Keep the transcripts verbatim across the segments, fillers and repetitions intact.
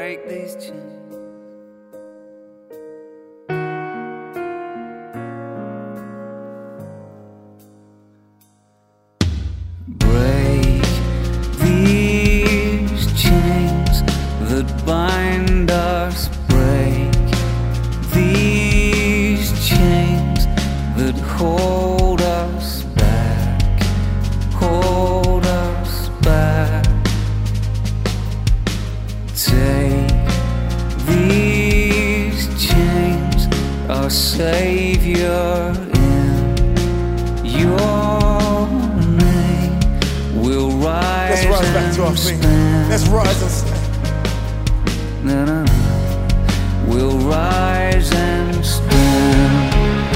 break these chains. Break these chains that bind us. Break these chains that hold us back. Hold us back. Take these chains, our Savior, in your name. We'll rise. Let's rise back to our feet. Let's rise and stand. Na, na, na. We'll rise and stand.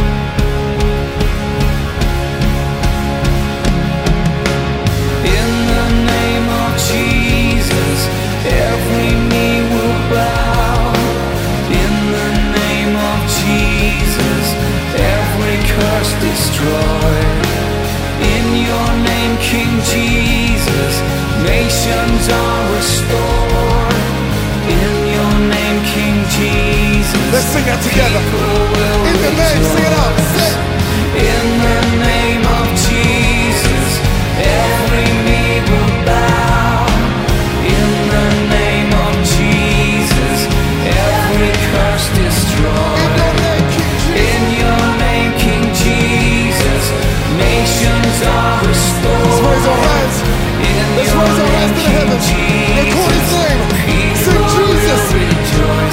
In the name of Jesus, every knee will bow. In the name of Jesus, every curse destroyed. In your name, King Jesus, nations are restored. In your name, King Jesus, let's sing that together. In the name, sing it out. In the name of Jesus, every knee will bow. In the name of Jesus, every curse destroyed. In your name, King Jesus, nations are restored. Let's raise our hands. Let's raise our hands to the heavens. Record His name. Sing Jesus. Rejoice.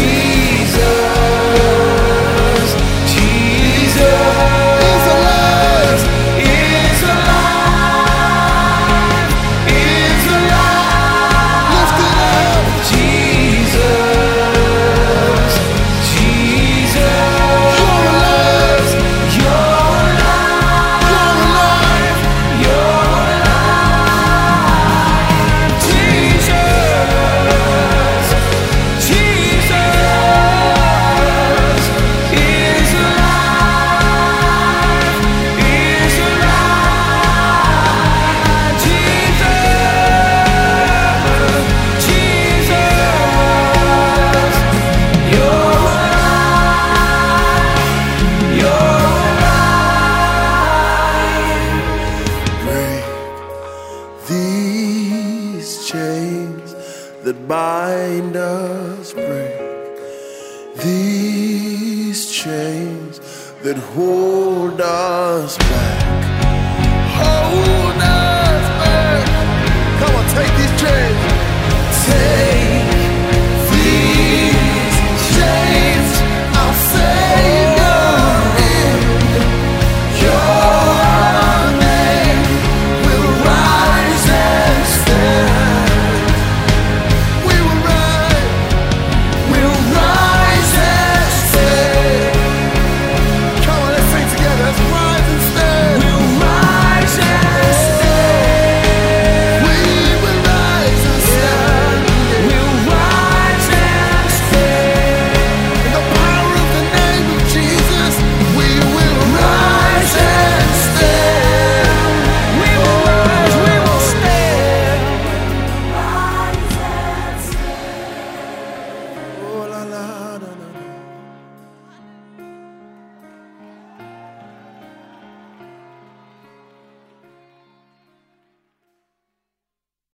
Jesus. Jesus. He's alive. Is alive. Is alive. Lift it up. Jesus. Jesus. You're alive. You're alive. You're alive. You're alive. Jesus. Jesus is alive. Is alive. Jesus. Jesus. You're alive. You're alive. Break these chains that bind us. Break these chains that hold us back. Hold us back. Come on, take these chains.